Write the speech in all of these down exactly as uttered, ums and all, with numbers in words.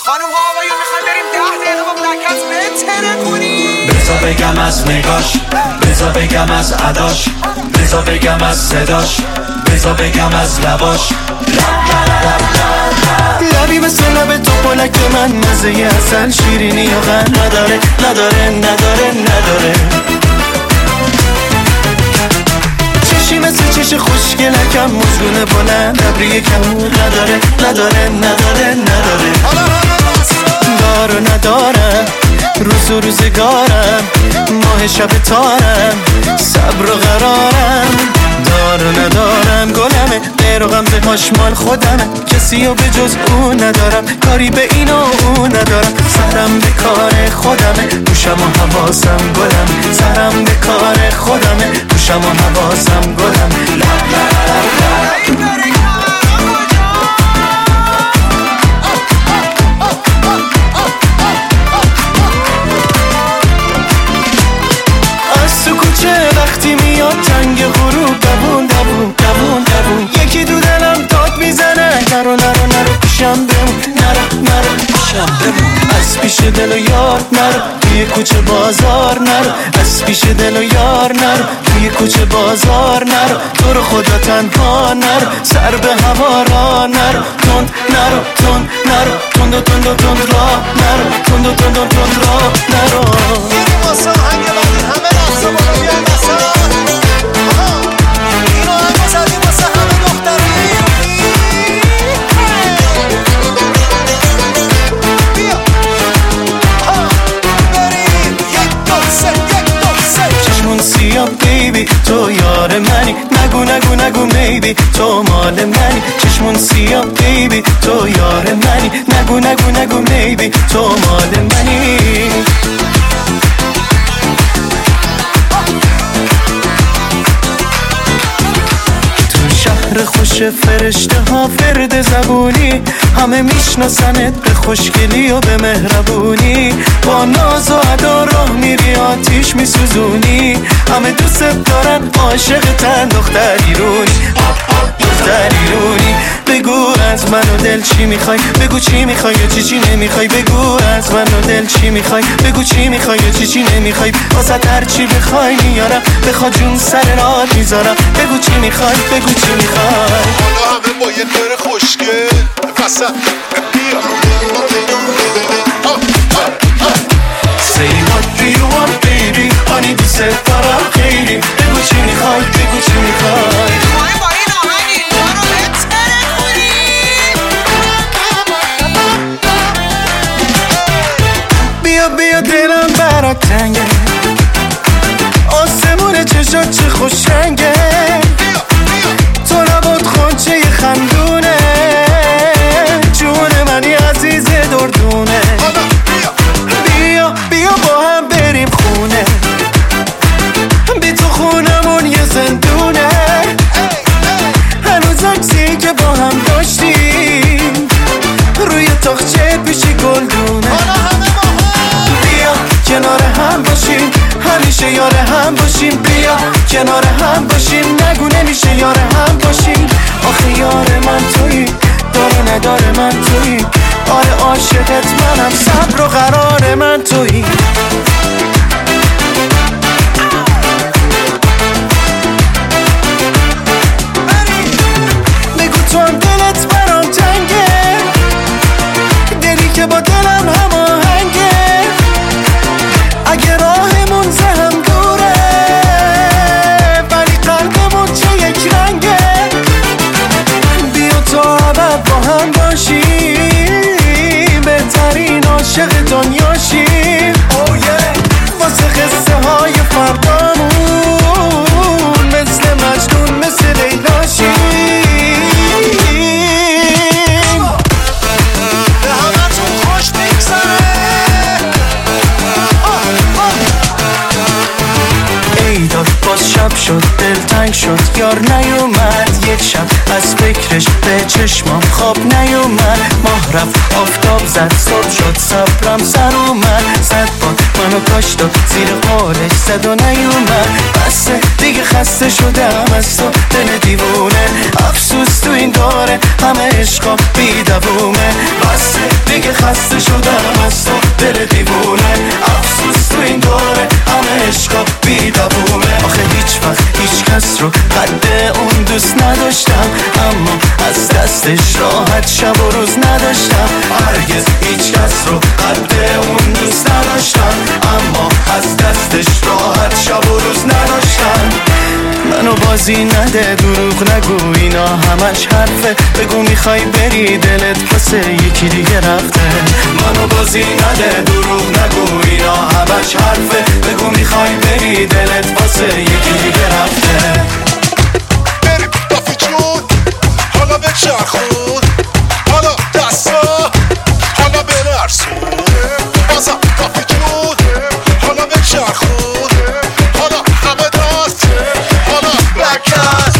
خانم ها آقایون میخوایم بریم ده دقیقه با بلکت بتره کنیم. بذار بگم از نگاش، بذار بگم از عداش، بذار بگم از صداش، بذار بگم از لباش. لبی مثل لب تو پلک من، مزه اصل شیرینی و غن نداره نداره نداره نداره. چشی مثل چش خوشگلکم، مزگونه بلند ابری کمون نداره نداره نداره نداره. دار و ندارم روز و روزگارم، ماه شب تارم صبر و قرارم. دار و ندارم گلمه، غیر و غمزه هاش مال خودمه، کسی و به جز اون ندارم، کاری به این و اون ندارم. سرم به کار خودمه، گوشم و حواسم گلم، سرم به کار خودمه، گوشم و حواسم گلم. لب لب لب وقتی میاد تنگ غروب، دوون دوون دوون دوون یکی دو دلم داد میزنه، نرو نرو نرو پیشم بمون، نرو نرو پیشم بمون. از پیش دل و یار نرو، توی کوچه بازار نرو، از پیش دل و یار نرو، توی کوچه بازار نرو. تو رو خدا تنها نرو، سر به هوا را نرو، تند نرو تند نرو، تند و تند و تند را نرو، تند و تند و تند را نرو. بریم واسه هنگ بعدی همه رقصه بالا بیایم مثلا اینو هم بزدیم واسه همه دختری. بیا بریم یک دو سه یک دو سه. چشمون سیاه بیبی تو یار منی، نگو نگو نگو میبی تو مال منی. چشمون سیاه بیبی تو یار منی، نگو نگو نگو میبی تو مال منی. خوش فرشته ها فرد زبونی، همه میشناسنت به خوشگلی و به مهربونی. با ناز و ادا راه میری آتیش میسوزونی، همه دوست دارن عاشقتن دختری رونی دختری رونی. بگو از من و دل چی میخوای، بگو چی میخوای و چی چی نمیخوای. بگو از من و دل چی میخوای، بگو چی میخوای و چی چی نمیخوای. واسه هر چی بخوای میارم، بخوا جون سر راه میذارم. بگو چی میخوای، بگو چی میخوای. حالا همه با یه دور خوشگل وسط بیا. Say what do you want baby، آنی دوست دارم خیلی. بگو چی میخوای، بگو چی میخوای. میخوایم با این آهنگ اینجا رو بتره کنیم. بیا بیا دلم برات تنگه، آسمون چشات چه خوشنگه. تو نبود خونچه خندونه، جون منی عزیز دردونه. بیا بیا با هم بریم خونه، بی تو خونمون یه زندونه. هنوز عکسی که با هم داشتیم روی تاقچه پیشی گلدونه. بیا کنار هم باشیم، همیشه یار هم باشیم. بیا کنار هم باشیم، نگو نمیشه یار هم باشیم. آخه یار من تویی، داره نداره من تویی. آره عاشقت منم، صبر و قرار من تویی. بگو تو هم دلت برام تنگه، دلی که با دلم هماهنگه. اگه راهمون زهم دوره، ولی قلبمون چه یک رنگه. بیا تا ابد با هم باشیم، بهترین عاشق دنیاشیم. oh yeah. واسه قصه های فردامون مثل مجنون مثل لیلاشیم. به همتون خوش بگذره. ای داد باز شب شد، دلتنگ شد، یار نیومد یک شب. از فکرش به چشمام خواب نیومد، ماه رفت آفتاب زد صبح شد صبرم سر اومد صد بار منو کاشت و زیر قالش زد و نیومد بسه دیگه خسته شدم از تو دل دیوونه افسوس تو این داره همه عشقا بی دوومه بسه دیگه خسته شدم از تو دل دیوونه افسوس تو این داره همه عشقا بی دوومه آخه هیچ وقت هیچ کس رو قد اون دوست نداشتم اما از دستش راحت شب و روز نداشتم هرگز هیچ کس رو قد اون دوست نداشتم اما از دستش راحت شب و روز نداشتم منو بازی نده دروغ نگو اینا همش حرفه بگو میخوای بری دلت واسه یکی دیگه رفته منو بازی نده دروغ نگو اینا همش حرفه بگو میخوای بری دلت واسه یکی دیگه رفته بریم دافی جون حالا به چرخون حالا دستا حالا بنرسون بازم دافی جون حالا به چرخون حالا همه دست حالا بکت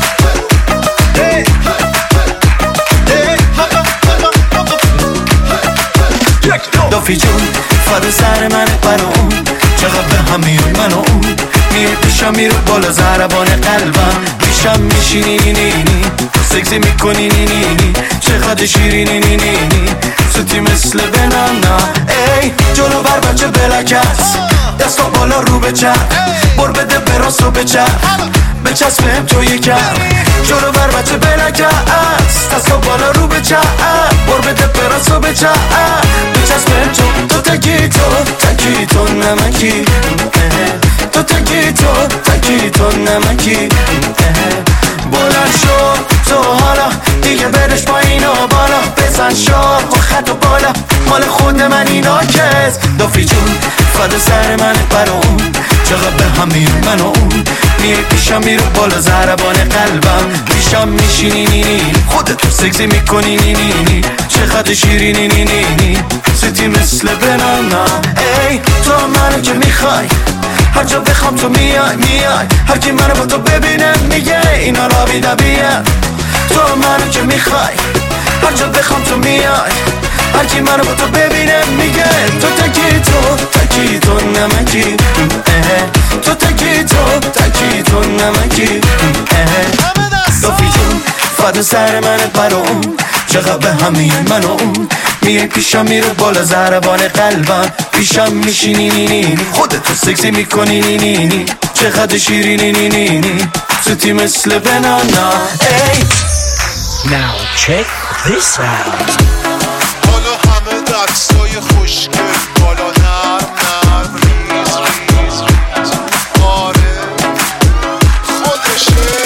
دافی جون فدا سر من برام چقدر به هم میون من و اون میای پیشم میرو بالا زربان قلبم پیشم میشینی نی نی نی سکسی میکنی نی نی نی چقدر شیرینی نی نی نی سوتی مثل بنانا ای جلو بر بچه بلکت دستا بالا رو بچر بر بده براس رو بچر بچسبم تو یکم جلو بر بچه بلکت دستا بالا رو بچر بر بده براس رو بچر بچسبم تو تو تکی تو تکی تو نمکی تو تکی تو تکی تو نمکی بلند شو تو حالا دیگه برش با اینا بالا بزن شاه و خط و بالا مال خود من اینا کس دافی جون فدا سر من برام چقدر به هم میون من و اون میای پیشم میرو بالا زربان قلبم پیشم میشینی نی نی خودت تو سکسی میکنی نی نی نی چقدر شیرینی نی نی نی سیتی مثل بنانا ای تو منو که میخوای هر جا بخوام تو میای میای هر کی منو با تو ببینه میگه اینا را بی طبیعه تو منو که میخوای هر جا بخوام تو میای هر کی منو با تو ببینه میگه تو تکی تو تکی تو نمکی تو تکی تو تکی تو نمکی دافی جون فدا سر من برام چقدر به هم میون من و اون میای پیشم میرو بالا زربان قلبم پیشم میشینی نی نی نی خودت تو سکسی میکنی نی نی نی چقدر شیرینی نی نی نی سوتی مثل بنانا ای Now check this out. حالا همه دستای خوشگل بالا نرم نرم ریز ریز ریز آره خودشه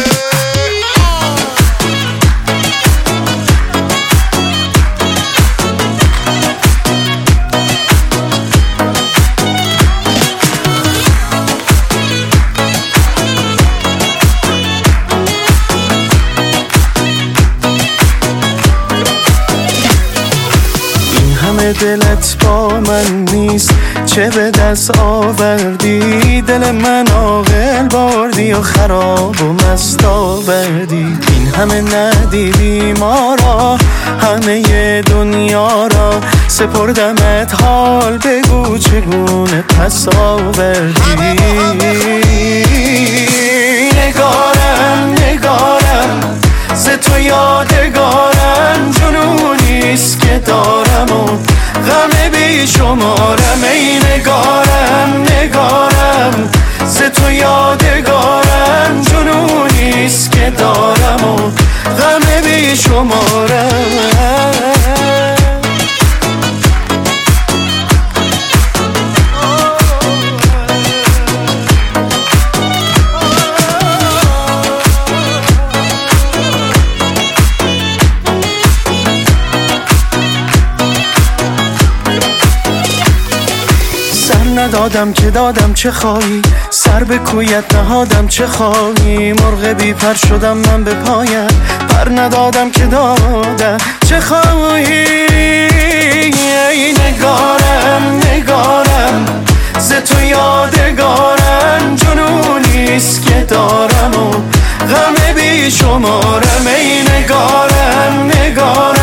دلت با من نیست چه به دست آوردی دل من عاقل بردی و خراب و مست آوردی این همه ندیدی ما را همه دنیا را سپردمت حال بگو چگونه پس آوردی نگارم نگارم ز تو یادگارم جنونیست که دارم و غم بی شمارم ای نگارم نگارم ز تو یادگارم جنونیست که دارم و غم بی شمارم ندادم که دادم چه خواهی سر به کویت نهادم چه خواهی مرغ بی پر شدم من به پایت پر ندادم که دادم چه خواهی ای نگارم نگارم ز تو یادگارم جنونیست که دارم و غم بی شمارم ای نگارم نگارم